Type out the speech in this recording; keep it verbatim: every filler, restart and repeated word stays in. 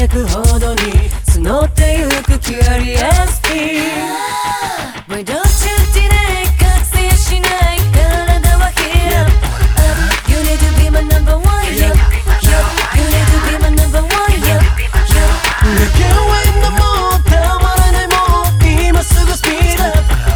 てくほどに募ってゆくキュリアスティ Why don't you